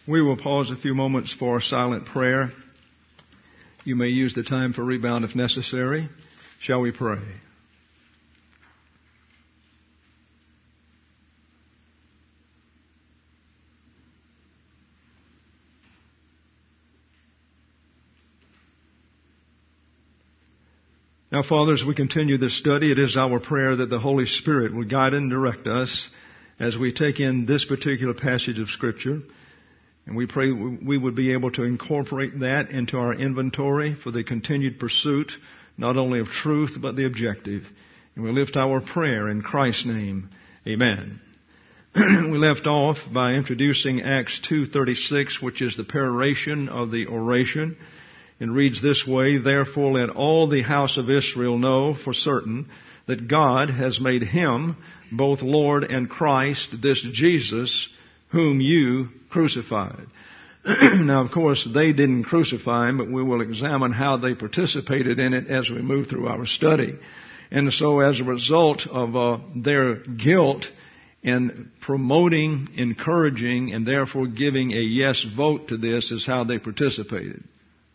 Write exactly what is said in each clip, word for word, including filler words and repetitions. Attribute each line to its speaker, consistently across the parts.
Speaker 1: We will pause a few moments for silent prayer. You may use the time for rebound if necessary. Shall we pray? Now, Father, as we continue this study, it is our prayer that the Holy Spirit will guide and direct us as we take in this particular passage of Scripture. And we pray we would be able to incorporate that into our inventory for the continued pursuit, not only of truth, but the objective. And we lift our prayer in Christ's name. Amen. We left off by introducing Acts two thirty-six, which is the peroration of the oration. It reads this way, "Therefore let all the house of Israel know for certain that God has made him both Lord and Christ, this Jesus, whom you crucified." Now, of course, they didn't crucify him, but we will examine how they participated in it as we move through our study. And so as a result of uh, their guilt in promoting, encouraging, and therefore giving a yes vote to this is how they participated.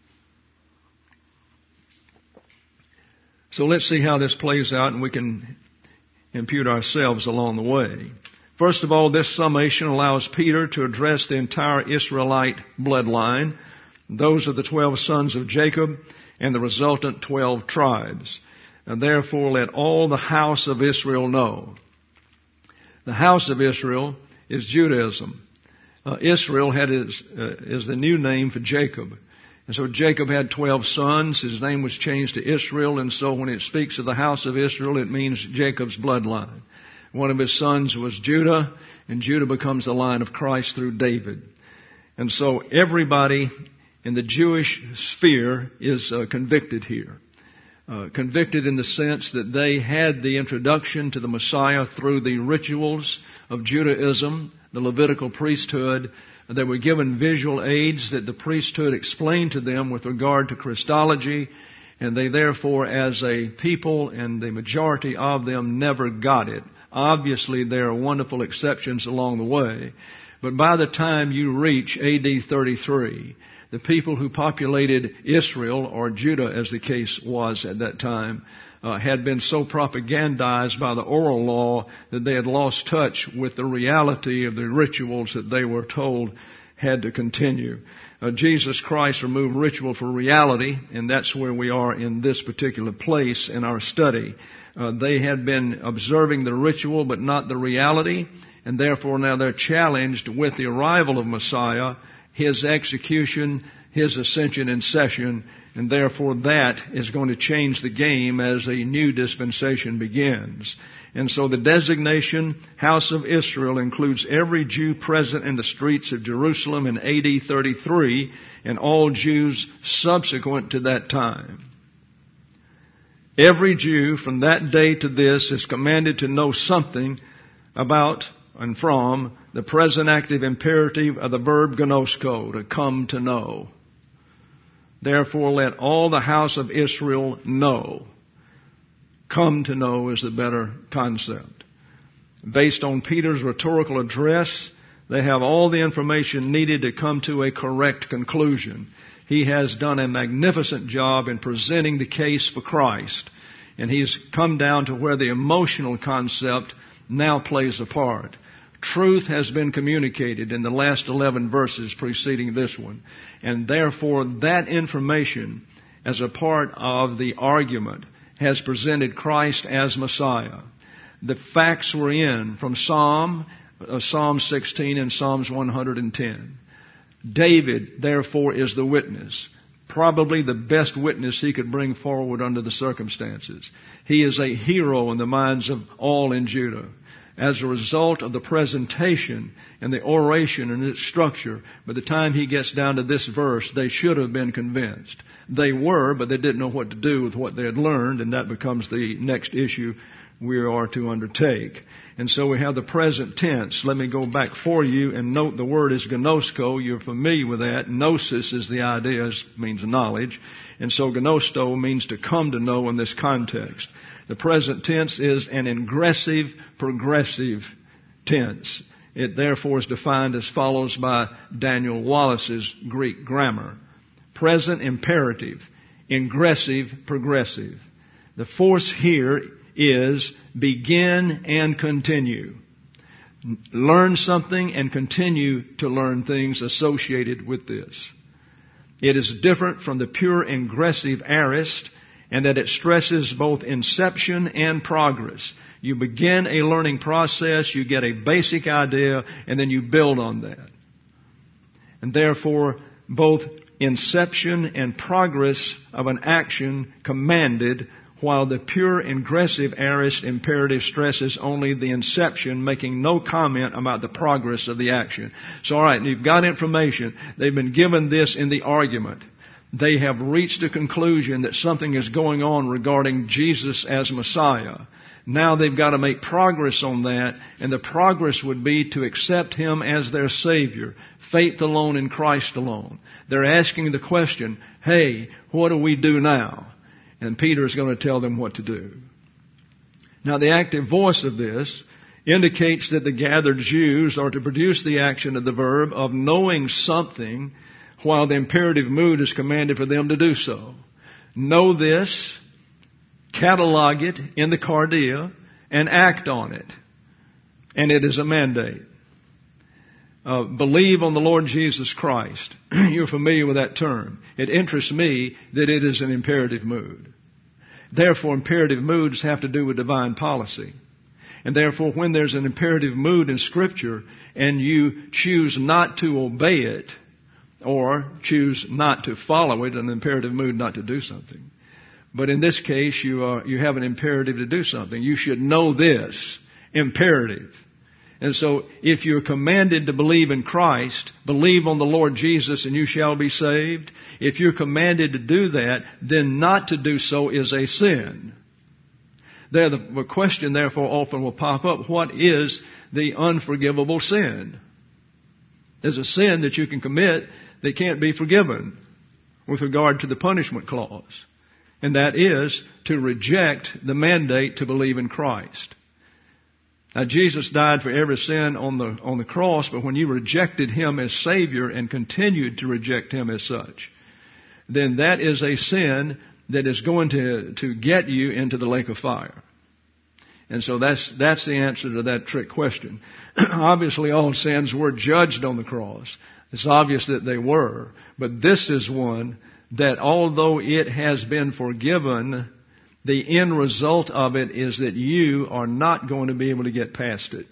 Speaker 1: So let's see how this plays out, and we can impute ourselves along the way. First of all, this summation allows Peter to address the entire Israelite bloodline. Those are the twelve sons of Jacob and the resultant twelve tribes. And therefore, let all the house of Israel know. The house of Israel is Judaism. Uh, Israel had his, uh, is the new name for Jacob. And so Jacob had twelve sons. His name was changed to Israel. And so when it speaks of the house of Israel, it means Jacob's bloodline. One of his sons was Judah, and Judah becomes the line of Christ through David. And so everybody in the Jewish sphere is uh, convicted here. Uh, convicted in the sense that they had the introduction to the Messiah through the rituals of Judaism, the Levitical priesthood. They were given visual aids that the priesthood explained to them with regard to Christology, and they therefore, as a people, and the majority of them never got it. Obviously, there are wonderful exceptions along the way, but by the time you reach A D thirty-three, the people who populated Israel, or Judah as the case was at that time, uh, had been so propagandized by the oral law that they had lost touch with the reality of the rituals that they were told had to continue. Uh, Jesus Christ removed ritual for reality, and that's where we are in this particular place in our study. Uh, they had been observing the ritual but not the reality, and therefore now they're challenged with the arrival of Messiah, his execution, his ascension and session, and therefore that is going to change the game as a new dispensation begins. And so the designation House of Israel includes every Jew present in the streets of Jerusalem in A D thirty-three and all Jews subsequent to that time. Every Jew from that day to this is commanded to know something about and from the present active imperative of the verb gnosko, to come to know. Therefore, let all the house of Israel know. Come to know is the better concept. Based on Peter's rhetorical address, they have all the information needed to come to a correct conclusion. He has done a magnificent job in presenting the case for Christ, and he's come down to where the emotional concept now plays a part. Truth has been communicated in the last eleven verses preceding this one, and therefore that information as a part of the argument has presented Christ as Messiah. The facts were in from Psalm, uh, Psalm sixteen and Psalms one hundred ten. David, therefore, is the witness. Probably the best witness he could bring forward under the circumstances. He is a hero in the minds of all in Judah. As a result of the presentation and the oration and its structure, by the time he gets down to this verse, they should have been convinced. They were, but they didn't know what to do with what they had learned, and that becomes the next issue we are to undertake. And so we have the present tense. Let me go back for you and note the word is gnosko. You're familiar with that. Gnosis is the idea, means knowledge. And so gnosto means to come to know in this context. The present tense is an ingressive, progressive tense. It therefore is defined as follows by Daniel Wallace's Greek grammar. Present imperative, ingressive, progressive. The force here is begin and continue. Learn something and continue to learn things associated with this. It is different from the pure ingressive aorist in that it stresses both inception and progress. You begin a learning process, you get a basic idea, and then you build on that. And therefore, both inception and progress of an action commanded, while the pure ingressive aorist imperative stresses only the inception, making no comment about the progress of the action. So, all right, you've got information. They've been given this in the argument. They have reached a conclusion that something is going on regarding Jesus as Messiah. Now they've got to make progress on that, and the progress would be to accept Him as their Savior. Faith alone in Christ alone. They're asking the question, hey, what do we do now? And Peter is going to tell them what to do. Now the active voice of this indicates that the gathered Jews are to produce the action of the verb of knowing something, while the imperative mood is commanded for them to do so. Know this, catalog it in the cardia, and act on it. And it is a mandate. Uh, believe on the Lord Jesus Christ. You're familiar with that term. It interests me that it is an imperative mood. Therefore, imperative moods have to do with divine policy. And therefore, when there's an imperative mood in Scripture and you choose not to obey it or choose not to follow it, an imperative mood not to do something. But in this case, you are, you have an imperative to do something. You should know this. Imperative. And so, if you're commanded to believe in Christ, believe on the Lord Jesus and you shall be saved. If you're commanded to do that, then not to do so is a sin. There, the question therefore often will pop up, what is the unforgivable sin? There's a sin that you can commit that can't be forgiven with regard to the punishment clause. And that is to reject the mandate to believe in Christ. Now, Jesus died for every sin on the, on the cross, but when you rejected Him as Savior and continued to reject Him as such, then that is a sin that is going to, to get you into the lake of fire. And so that's, that's the answer to that trick question. Obviously, all sins were judged on the cross. It's obvious that they were, but this is one that although it has been forgiven, the end result of it is that you are not going to be able to get past it.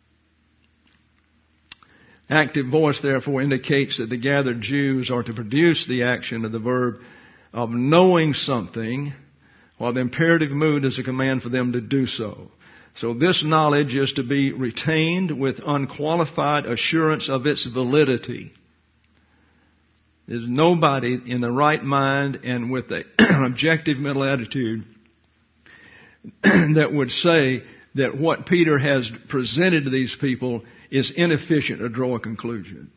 Speaker 1: Active voice, therefore, indicates that the gathered Jews are to produce the action of the verb of knowing something, while the imperative mood is a command for them to do so. So this knowledge is to be retained with unqualified assurance of its validity. There's nobody in the right mind and with an objective mental attitude that would say that what Peter has presented to these people is inefficient to draw a conclusion.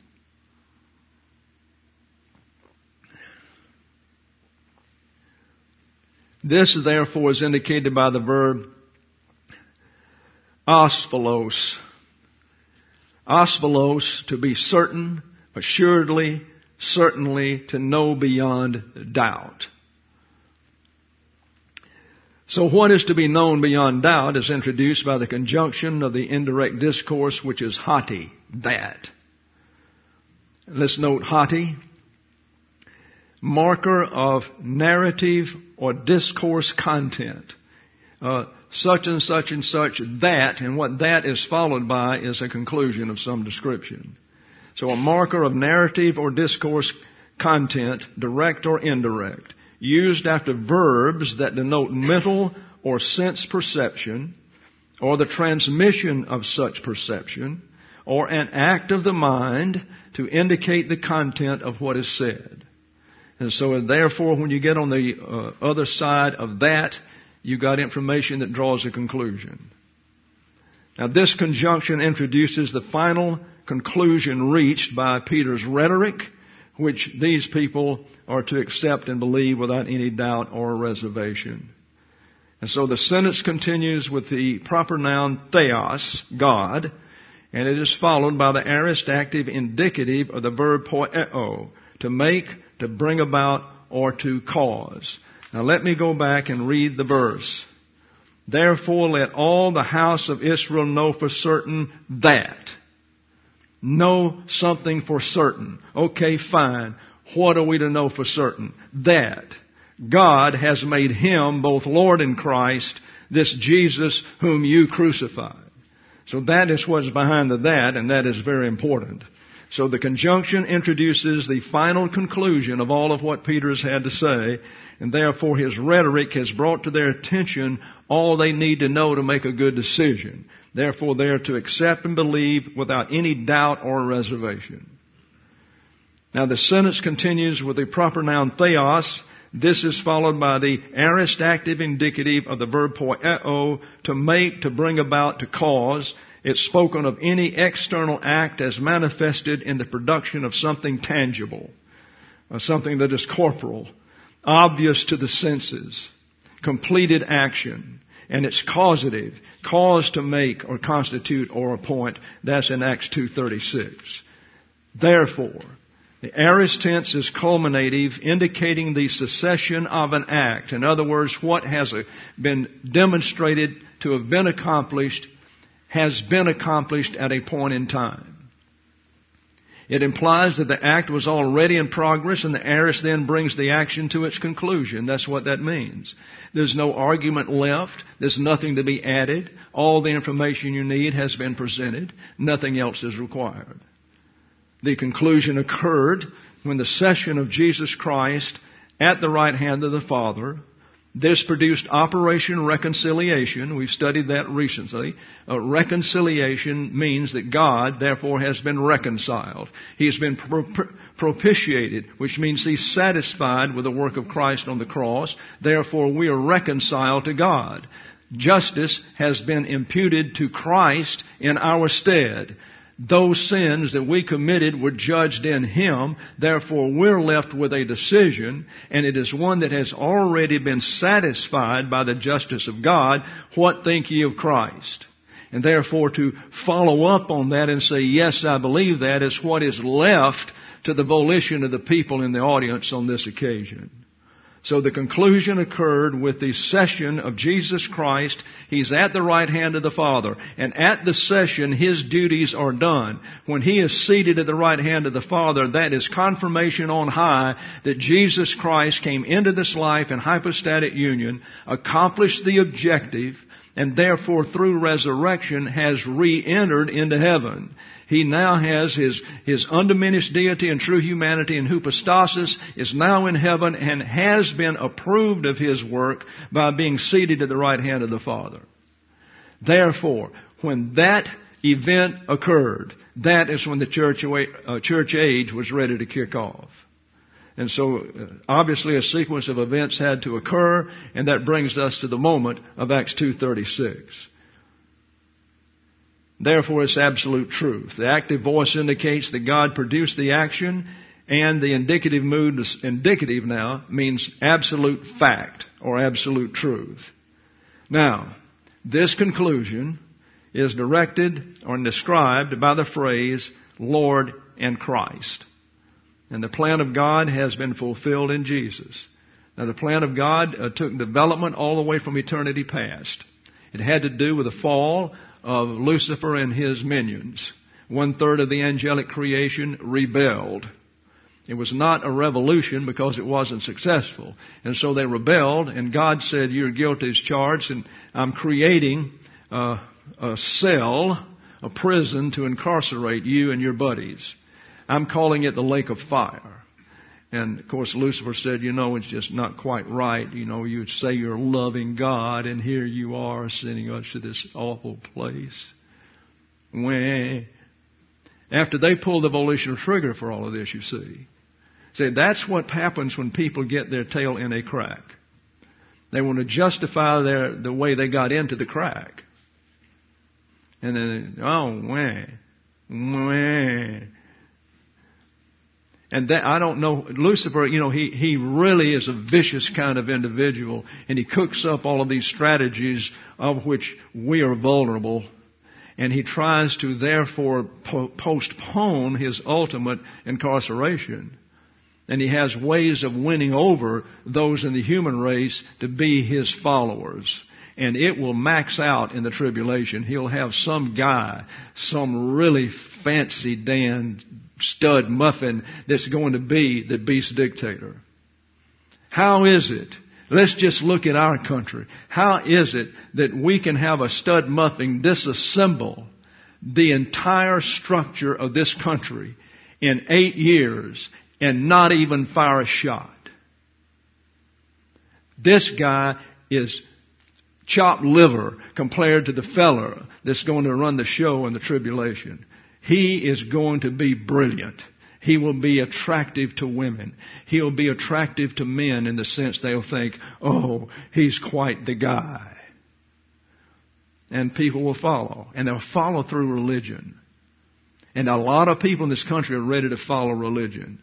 Speaker 1: This, therefore, is indicated by the verb osphalos. Osphalos, to be certain, assuredly, certainly, to know beyond doubt. So what is to be known beyond doubt is introduced by the conjunction of the indirect discourse, which is hoti, that. Let's note hoti, marker of narrative or discourse content. Uh, such and such and such, that, and what that is followed by is a conclusion of some description. So a marker of narrative or discourse content, direct or indirect, used after verbs that denote mental or sense perception, or the transmission of such perception, or an act of the mind to indicate the content of what is said. And so therefore, when you get on the uh, other side of that, you got information that draws a conclusion. Now this conjunction introduces the final conclusion reached by Peter's rhetoric, which these people are to accept and believe without any doubt or reservation. And so the sentence continues with the proper noun theos, God, And it is followed by the aorist active indicative of the verb poieo, to make, to bring about, or to cause. Now let me go back and read the verse. Therefore let all the house of Israel know for certain that. Know something for certain. Okay, fine. What are we to know for certain? That God has made Him both Lord and Christ, this Jesus whom you crucified. So that is what's behind the that, and that is very important. So the conjunction introduces the final conclusion of all of what Peter has had to say, and therefore his rhetoric has brought to their attention all they need to know to make a good decision. Therefore they are to accept and believe without any doubt or reservation. Now the sentence continues with the proper noun theos. This is followed by the aorist active indicative of the verb poieo, to make, to bring about, to cause. It's spoken of any external act as manifested in the production of something tangible, or something that is corporal, obvious to the senses, completed action. And it's causative, cause to make or constitute or appoint. That's in Acts two thirty-six. Therefore, the aorist tense is culminative, indicating the succession of an act. In other words, what has been demonstrated to have been accomplished has been accomplished at a point in time. It implies that the act was already in progress, and the aorist then brings the action to its conclusion. That's what that means. There's no argument left. There's nothing to be added. All the information you need has been presented. Nothing else is required. The conclusion occurred when the session of Jesus Christ at the right hand of the Father. This produced Operation Reconciliation. We've studied that recently. Uh, reconciliation means that God, therefore, has been reconciled. He has been pro- propitiated, which means He's satisfied with the work of Christ on the cross. Therefore, we are reconciled to God. Justice has been imputed to Christ in our stead. Those sins that we committed were judged in Him. Therefore, we're left with a decision, and it is one that has already been satisfied by the justice of God. What think ye of Christ? And therefore, to follow up on that and say, yes, I believe that, is what is left to the volition of the people in the audience on this occasion. So the conclusion occurred with the session of Jesus Christ. He's at the right hand of the Father. And at the session, His duties are done. When He is seated at the right hand of the Father, that is confirmation on high that Jesus Christ came into this life in hypostatic union, accomplished the objective, and therefore through resurrection has re-entered into heaven. He now has His, His undiminished deity and true humanity, and hypostasis is now in heaven and has been approved of His work by being seated at the right hand of the Father. Therefore, when that event occurred, that is when the church, uh, church age was ready to kick off. And so, uh, obviously, a sequence of events had to occur, and that brings us to the moment of Acts two thirty-six. Therefore, it's absolute truth. The active voice indicates that God produced the action, and the indicative mood, indicative now, means absolute fact or absolute truth. Now, this conclusion is directed or described by the phrase Lord and Christ. And the plan of God has been fulfilled in Jesus. Now, the plan of God uh, took development all the way from eternity past. It had to do with the fall of Lucifer and his minions. One third of the angelic creation rebelled. It was not a revolution because it wasn't successful. And so they rebelled, and God said, you're guilty as charged, and I'm creating uh, a cell, a prison to incarcerate you and your buddies. I'm calling it the lake of fire. And, of course, Lucifer said, you know, it's just not quite right. You know, you say you're loving God, and here you are sending us to this awful place. Wah. After they pulled the volitional trigger for all of this, you see. See, that's what happens when people get their tail in a crack. They want to justify their the way they got into the crack. And then, oh, wah, wah. And that, I don't know, Lucifer, you know, he, he really is a vicious kind of individual, and he cooks up all of these strategies of which we are vulnerable. And he tries to therefore po- postpone his ultimate incarceration. And he has ways of winning over those in the human race to be his followers. And it will max out in the tribulation. He'll have some guy, some really fancy Dan stud muffin that's going to be the beast dictator. How is it? Let's just look at our country. How is it that we can have a stud muffin disassemble the entire structure of this country in eight years and not even fire a shot? This guy is chopped liver compared to the fella that's going to run the show in the tribulation. He is going to be brilliant. He will be attractive to women. He'll be attractive to men in the sense they'll think, oh, he's quite the guy. And people will follow. And they'll follow through religion. And a lot of people in this country are ready to follow religion.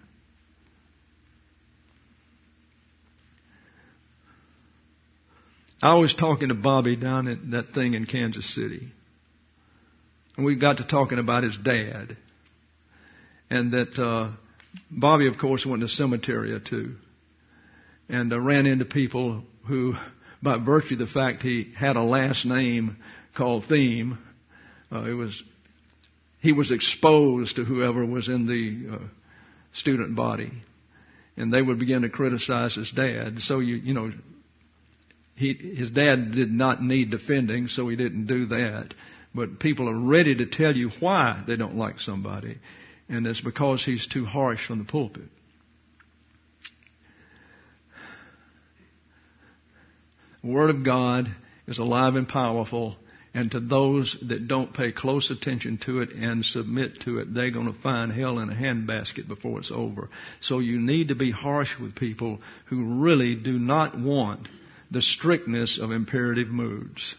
Speaker 1: I was talking to Bobby down at that thing in Kansas City. And we got to talking about his dad. And that uh, Bobby, of course, went to cemetery too. And uh, ran into people who, by virtue of the fact he had a last name called Theme, uh, it was he was exposed to whoever was in the uh, student body. And they would begin to criticize his dad. So, you you know, he his dad did not need defending, so he didn't do that. But people are ready to tell you why they don't like somebody. And it's because he's too harsh from the pulpit. The Word of God is alive and powerful. And to those that don't pay close attention to it and submit to it, they're going to find hell in a handbasket before it's over. So you need to be harsh with people who really do not want the strictness of imperative moods.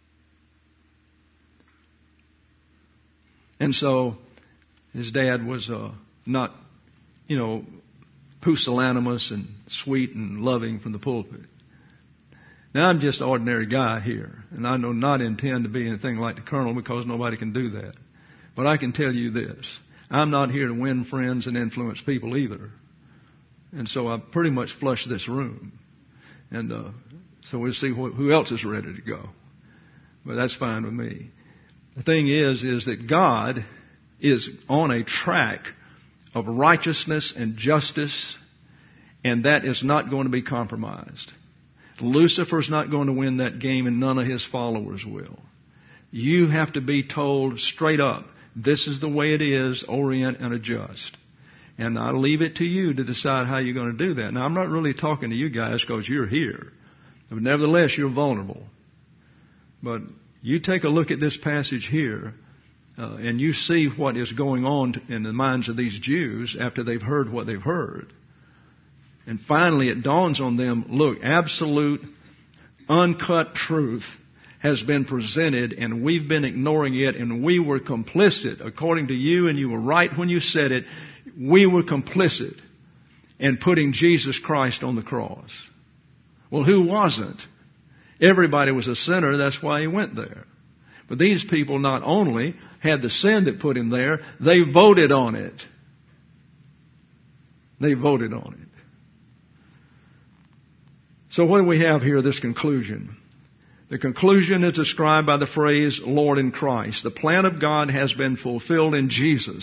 Speaker 1: And so his dad was uh, not, you know, pusillanimous and sweet and loving from the pulpit. Now, I'm just an ordinary guy here, and I do not intend to be anything like the colonel because nobody can do that. But I can tell you this. I'm not here to win friends and influence people either. And so I pretty much flushed this room. And uh, so we'll see wh- who else is ready to go. But that's fine with me. The thing is, is that God is on a track of righteousness and justice, and that is not going to be compromised. Lucifer's not going to win that game, and none of his followers will. You have to be told straight up, this is the way it is, orient and adjust. And I leave it to you to decide how you're going to do that. Now, I'm not really talking to you guys because you're here. But nevertheless, you're vulnerable. But you take a look at this passage here, Uh, and you see what is going on in the minds of these Jews after they've heard what they've heard. And finally it dawns on them, look, absolute, uncut truth has been presented and we've been ignoring it and we were complicit. According to you, and you were right when you said it, we were complicit in putting Jesus Christ on the cross. Well, who wasn't? Everybody was a sinner, that's why he went there. But these people not only had the sin that put him there, they voted on it. They voted on it. So what do we have here, this conclusion? The conclusion is described by the phrase, Lord in Christ. The plan of God has been fulfilled in Jesus.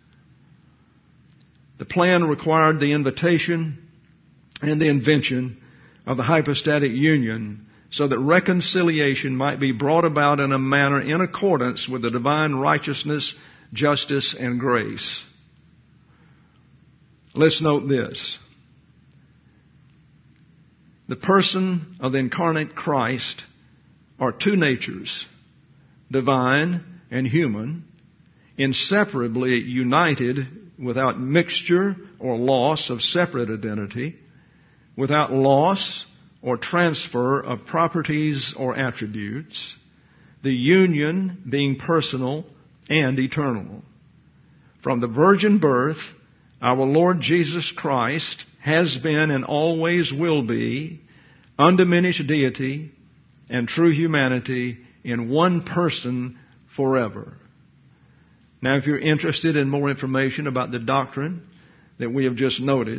Speaker 1: The plan required the invitation and the invention of the hypostatic union so that reconciliation might be brought about in a manner in accordance with the divine righteousness, justice, and grace. Let's note this. The person of the incarnate Christ are two natures, divine and human, inseparably united without mixture or loss of separate identity, without loss or transfer of properties or attributes, the union being personal and eternal. From the virgin birth, our Lord Jesus Christ has been and always will be undiminished deity and true humanity in one person forever. Now, if you're interested in more information about the doctrine that we have just noted,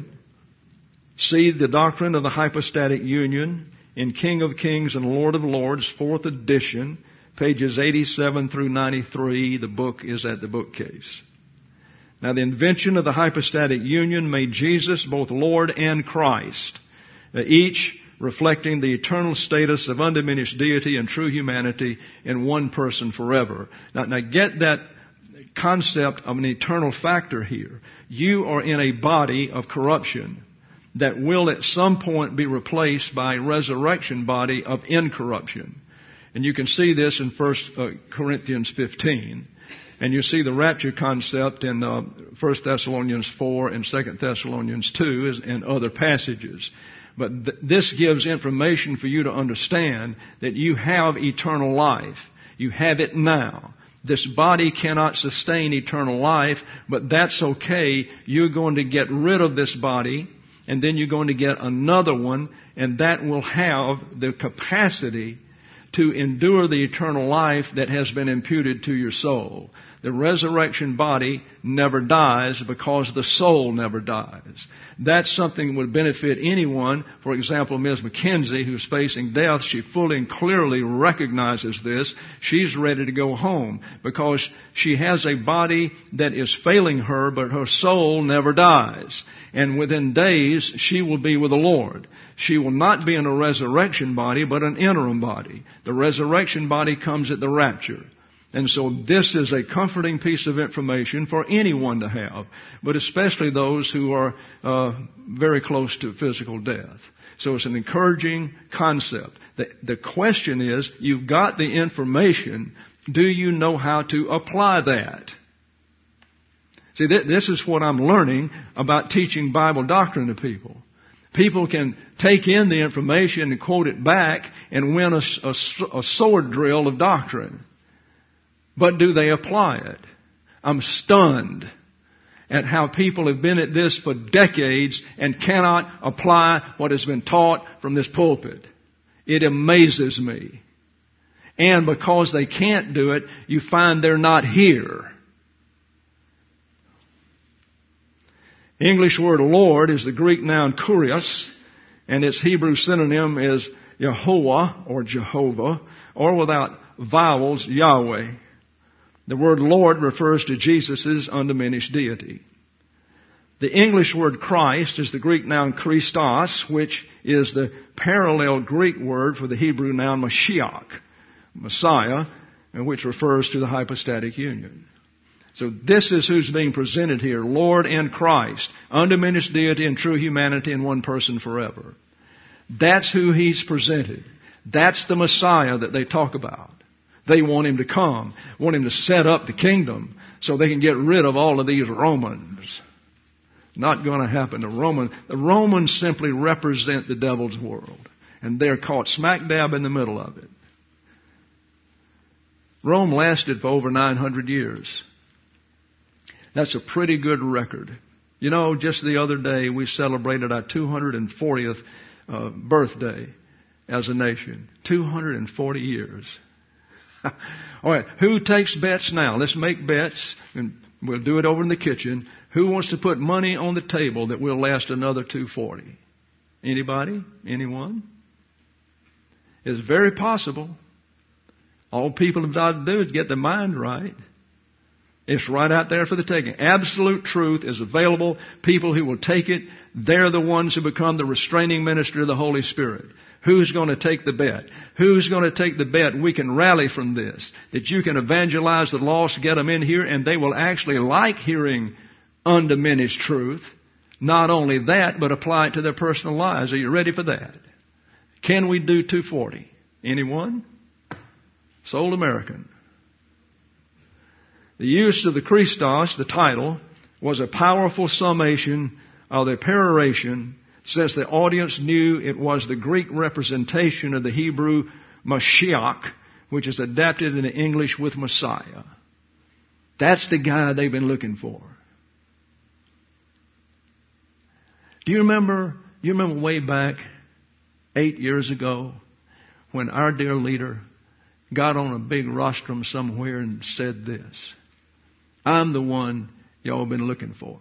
Speaker 1: see the Doctrine of the Hypostatic Union in King of Kings and Lord of Lords, fourth edition, pages eighty-seven through ninety-three. The book is at the bookcase. Now, the invention of the hypostatic union made Jesus both Lord and Christ, each reflecting the eternal status of undiminished deity and true humanity in one person forever. Now, now get that concept of an eternal factor here. You are in a body of corruption that will at some point be replaced by a resurrection body of incorruption. And you can see this in First Corinthians fifteen. And you see the rapture concept in uh, First Thessalonians four and Second Thessalonians two and other passages. But th- this gives information for you to understand that you have eternal life. You have it now. This body cannot sustain eternal life, but that's okay. You're going to get rid of this body, and then you're going to get another one, and that will have the capacity to endure the eternal life that has been imputed to your soul. The resurrection body never dies because the soul never dies. That's something that would benefit anyone. For example, Miz McKenzie, who's facing death, she fully and clearly recognizes this. She's ready to go home because she has a body that is failing her, but her soul never dies. And within days, she will be with the Lord. She will not be in a resurrection body, but an interim body. The resurrection body comes at the rapture. And so this is a comforting piece of information for anyone to have, but especially those who are uh, very close to physical death. So it's an encouraging concept. The, the question is, you've got the information. Do you know how to apply that? See, th- this is what I'm learning about teaching Bible doctrine to people. People can take in the information and quote it back and win a, a, a sword drill of doctrine. But do they apply it? I'm stunned at how people have been at this for decades and cannot apply what has been taught from this pulpit. It amazes me. And because they can't do it, you find they're not here. The English word Lord is the Greek noun kurios, and its Hebrew synonym is Yehovah or Jehovah, or without vowels, Yahweh. The word Lord refers to Jesus' undiminished deity. The English word Christ is the Greek noun Christos, which is the parallel Greek word for the Hebrew noun Mashiach, Messiah, and which refers to the hypostatic union. So this is who's being presented here, Lord and Christ, undiminished deity and true humanity in one person forever. That's who He's presented. That's the Messiah that they talk about. They want Him to come, want Him to set up the kingdom so they can get rid of all of these Romans. Not going to happen. The Roman, the Romans simply represent the devil's world, and they're caught smack dab in the middle of it. Rome lasted for over nine hundred years. That's a pretty good record. You know, just the other day we celebrated our two hundred fortieth uh, birthday as a nation. two hundred forty years. All right, who takes bets now? Let's make bets, and we'll do it over in the kitchen. Who wants to put money on the table that will last another two hundred forty? Anybody? Anyone? It's very possible. All people have got to do is get their mind right. It's right out there for the taking. Absolute truth is available. People who will take it, they're the ones who become the restraining ministry of the Holy Spirit. Who's going to take the bet? Who's going to take the bet? We can rally from this, that you can evangelize the lost, get them in here, and they will actually like hearing undiminished truth. Not only that, but apply it to their personal lives. Are you ready for that? Can we do two forty? Anyone? Sold American. The use of the Christos, the title, was a powerful summation of the peroration, since the audience knew it was the Greek representation of the Hebrew Mashiach, which is adapted into English with Messiah. That's the guy they've been looking for. Do you remember, you remember way back eight years ago when our dear leader got on a big rostrum somewhere and said this: I'm the one y'all been looking for.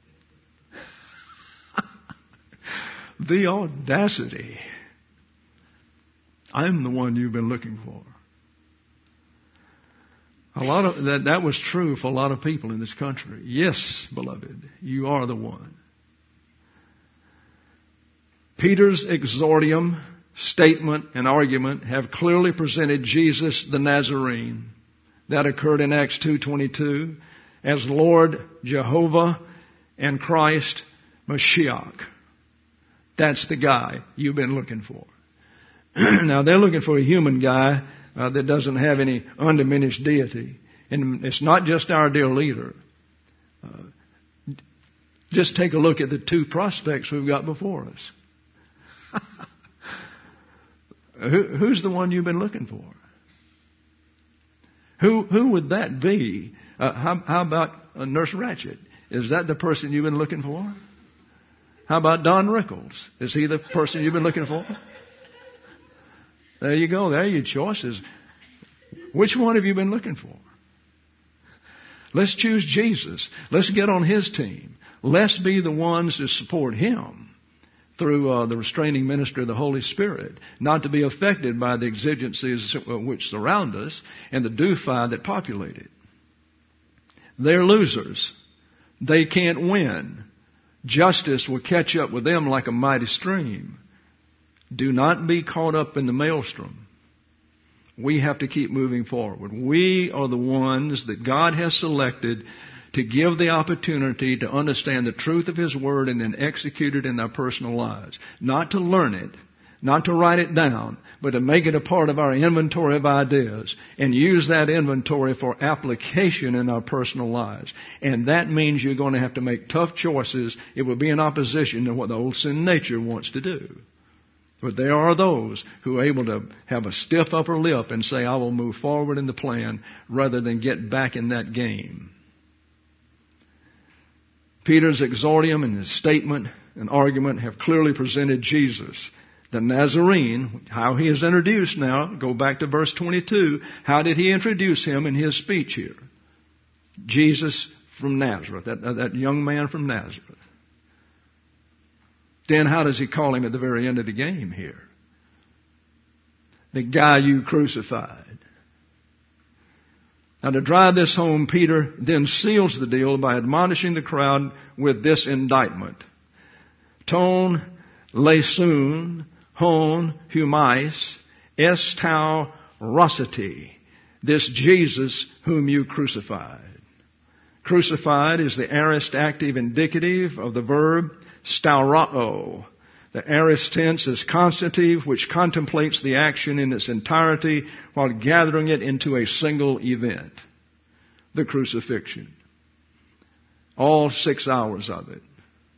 Speaker 1: The audacity. I'm the one you've been looking for. A lot of that, that was true for a lot of people in this country. Yes, beloved, you are the one. Peter's exordium, statement, and argument have clearly presented Jesus the Nazarene. That occurred in Acts two twenty-two as Lord Jehovah and Christ Mashiach. That's the guy you've been looking for. Now, they're looking for a human guy uh, that doesn't have any undiminished deity. And it's not just our dear leader. Uh, just take a look at the two prospects we've got before us. Who, who's the one you've been looking for? Who who would that be? Uh, how, how about uh, Nurse Ratched? Is that the person you've been looking for? How about Don Rickles? Is he the person you've been looking for? There you go. There are your choices. Which one have you been looking for? Let's choose Jesus. Let's get on His team. Let's be the ones to support Him through uh, the restraining ministry of the Holy Spirit, not to be affected by the exigencies which surround us and the do-fi that populate it. They're losers. They can't win. Justice will catch up with them like a mighty stream. Do not be caught up in the maelstrom. We have to keep moving forward. We are the ones that God has selected to give the opportunity to understand the truth of His Word and then execute it in our personal lives. Not to learn it, not to write it down, but to make it a part of our inventory of ideas and use that inventory for application in our personal lives. And that means you're going to have to make tough choices. It will be in opposition to what the old sin nature wants to do. But there are those who are able to have a stiff upper lip and say, I will move forward in the plan rather than get back in that game. Peter's exordium and his statement and argument have clearly presented Jesus, the Nazarene, how he is introduced now. Go back to verse twenty-two. How did he introduce him in his speech here? Jesus from Nazareth, that, that young man from Nazareth. Then how does he call him at the very end of the game here? The guy you crucified. Now, to drive this home, Peter then seals the deal by admonishing the crowd with this indictment. Ton lesun hon humais est tau rosity. This Jesus whom you crucified. Crucified is the aorist active indicative of the verb staurao. The aorist tense is constative, which contemplates the action in its entirety while gathering it into a single event. The crucifixion. All six hours of it.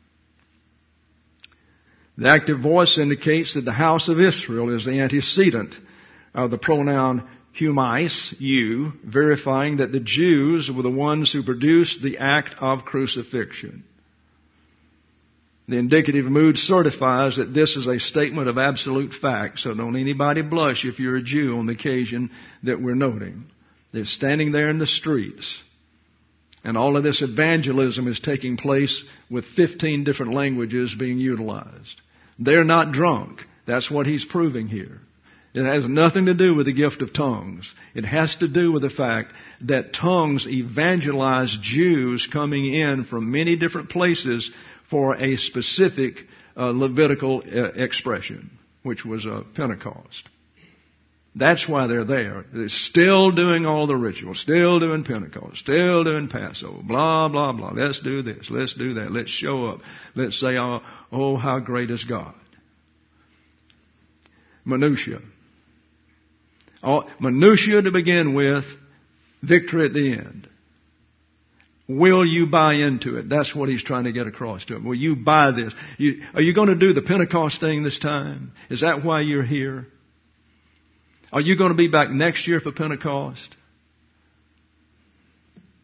Speaker 1: The active voice indicates that the house of Israel is the antecedent of the pronoun humais, you, verifying that the Jews were the ones who produced the act of crucifixion. The indicative mood certifies that this is a statement of absolute fact, so don't anybody blush if you're a Jew on the occasion that we're noting. They're standing there in the streets, and all of this evangelism is taking place with fifteen different languages being utilized. They're not drunk. That's what he's proving here. It has nothing to do with the gift of tongues. It has to do with the fact that tongues evangelize Jews coming in from many different places for a specific uh, Levitical uh, expression, which was uh, Pentecost. That's why they're there. They're still doing all the rituals, still doing Pentecost, still doing Passover, blah, blah, blah. Let's do this, let's do that, let's show up. Let's say, oh, oh how great is God. Minutia. Oh, minutia to begin with, victory at the end. Will you buy into it? That's what he's trying to get across to him. Will you buy this? You, are you going to do the Pentecost thing this time? Is that why you're here? Are you going to be back next year for Pentecost?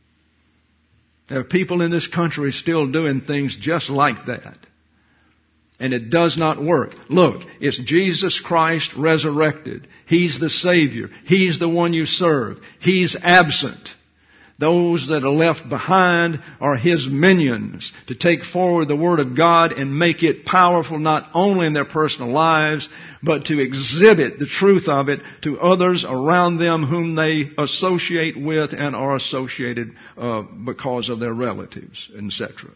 Speaker 1: There are people in this country still doing things just like that. And it does not work. Look, it's Jesus Christ resurrected. He's the Savior. He's the one you serve. He's absent. Those that are left behind are His minions to take forward the Word of God and make it powerful not only in their personal lives, but to exhibit the truth of it to others around them whom they associate with and are associated uh, because of their relatives, et cetera.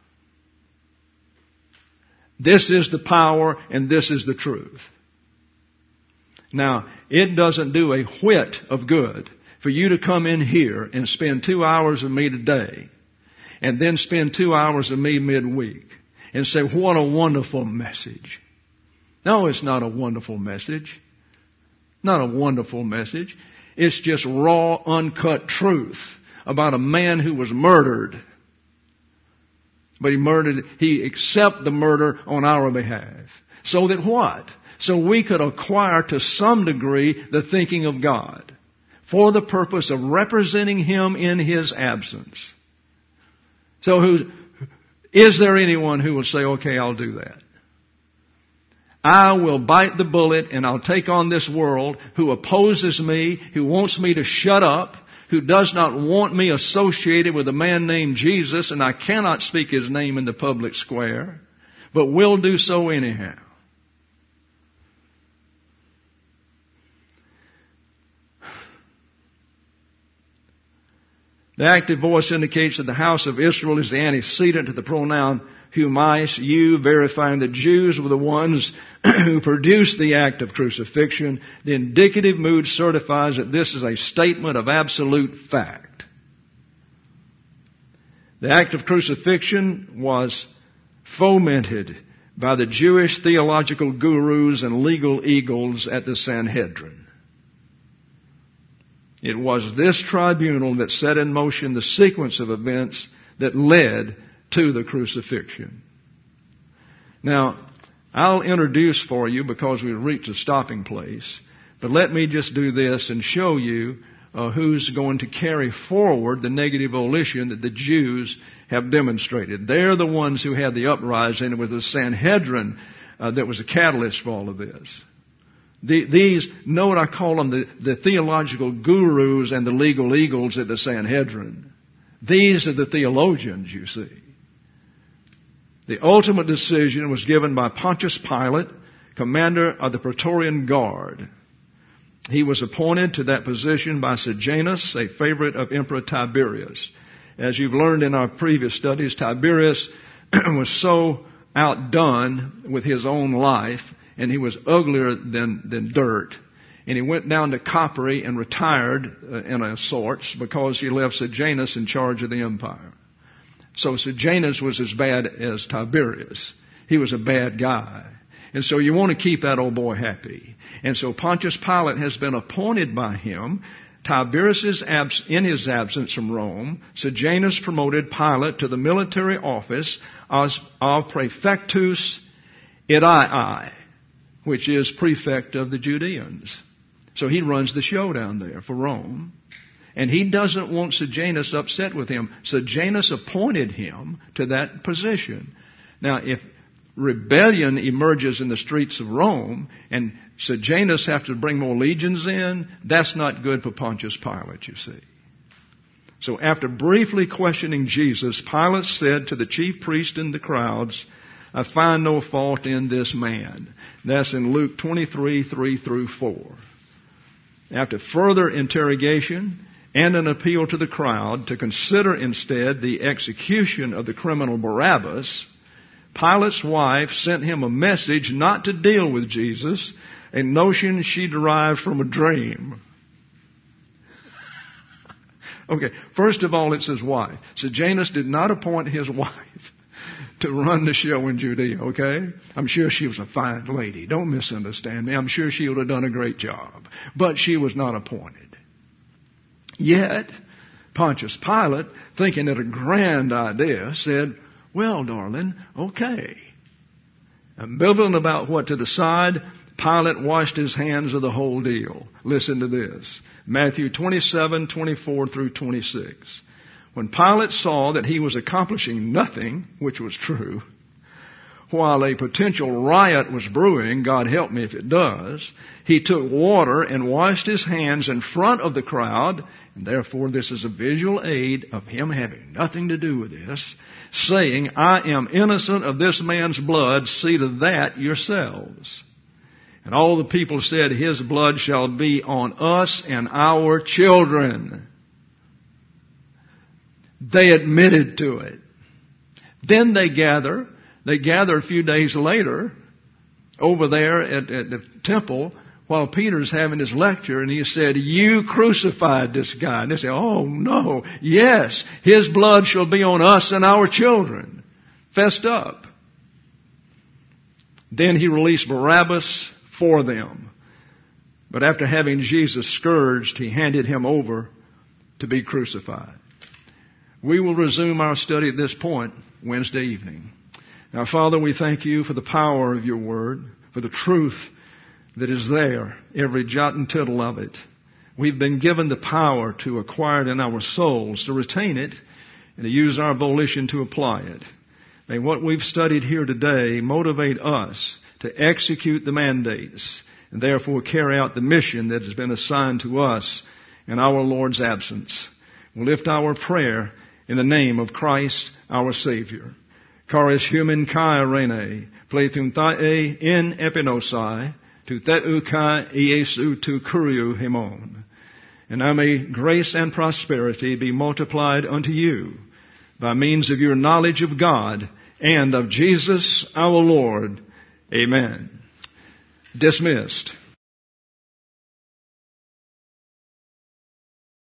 Speaker 1: This is the power and this is the truth. Now, it doesn't do a whit of good for you to come in here and spend two hours with me today and then spend two hours with me midweek and say, what a wonderful message. No, it's not a wonderful message. Not a wonderful message. It's just raw, uncut truth about a man who was murdered. But he murdered, he accepted the murder on our behalf. So that what? So we could acquire to some degree the thinking of God for the purpose of representing Him in His absence. So who, is there anyone who will say, okay, I'll do that? I will bite the bullet and I'll take on this world who opposes me, who wants me to shut up, who does not want me associated with a man named Jesus, and I cannot speak His name in the public square, but will do so anyhow. The active voice indicates that the house of Israel is the antecedent to the pronoun humais, you, verifying the Jews were the ones who produced the act of crucifixion. The indicative mood certifies that this is a statement of absolute fact. The act of crucifixion was fomented by the Jewish theological gurus and legal eagles at the Sanhedrin. It was this tribunal that set in motion the sequence of events that led to the crucifixion. Now, I'll introduce for you because we've reached a stopping place, but let me just do this and show you uh, who's going to carry forward the negative volition that the Jews have demonstrated. They're the ones who had the uprising. It was the Sanhedrin uh, that was the catalyst for all of this. The, these, know what I call them, the, the theological gurus and the legal eagles at the Sanhedrin. These are the theologians, you see. The ultimate decision was given by Pontius Pilate, commander of the Praetorian Guard. He was appointed to that position by Sejanus, a favorite of Emperor Tiberius. As you've learned in our previous studies, Tiberius was so outdone with his own life, and he was uglier than, than dirt. And he went down to Capri and retired uh, in a sorts because he left Sejanus in charge of the empire. So Sejanus was as bad as Tiberius. He was a bad guy. And so you want to keep that old boy happy. And so Pontius Pilate has been appointed by him. Tiberius is abs- in his absence from Rome. Sejanus promoted Pilate to the military office as, of Praefectus Itaei, which is prefect of the Judeans. So he runs the show down there for Rome. And he doesn't want Sejanus upset with him. Sejanus appointed him to that position. Now, if rebellion emerges in the streets of Rome and Sejanus has to bring more legions in, that's not good for Pontius Pilate, you see. So after briefly questioning Jesus, Pilate said to the chief priest and the crowds, I find no fault in this man. That's in Luke twenty-three, three through four. After further interrogation and an appeal to the crowd to consider instead the execution of the criminal Barabbas, Pilate's wife sent him a message not to deal with Jesus, a notion she derived from a dream. Okay, first of all, it's his wife. Sejanus did not appoint his wife to run the show in Judea, okay? I'm sure she was a fine lady. Don't misunderstand me. I'm sure she would have done a great job. But she was not appointed. Yet, Pontius Pilate, thinking it a grand idea, said, well, darling, okay. Ambivalent about what to decide, Pilate washed his hands of the whole deal. Listen to this. Matthew twenty-seven, twenty-four through twenty-six. When Pilate saw that he was accomplishing nothing, which was true, while a potential riot was brewing, God help me if it does, he took water and washed his hands in front of the crowd, and therefore this is a visual aid of him having nothing to do with this, saying, I am innocent of this man's blood, see to that yourselves. And all the people said, his blood shall be on us and our children. They admitted to it. Then they gather. They gather a few days later over there at, at the temple while Peter's having his lecture, and he said, you crucified this guy. And they say, oh no, yes, his blood shall be on us and our children. Fessed up. Then he released Barabbas for them. But after having Jesus scourged, he handed him over to be crucified. We will resume our study at this point Wednesday evening. Now, Father, we thank you for the power of your word, for the truth that is there, every jot and tittle of it. We've been given the power to acquire it in our souls, to retain it, and to use our volition to apply it. May what we've studied here today motivate us to execute the mandates and therefore carry out the mission that has been assigned to us in our Lord's absence. We'll lift our prayer in the name of Christ our Savior. Charis human kai rene, plethum thae in epinosai, to theu kai iesu tu kuriu hemon. And now may grace and prosperity be multiplied unto you by means of your knowledge of God and of Jesus our Lord. Amen. Dismissed.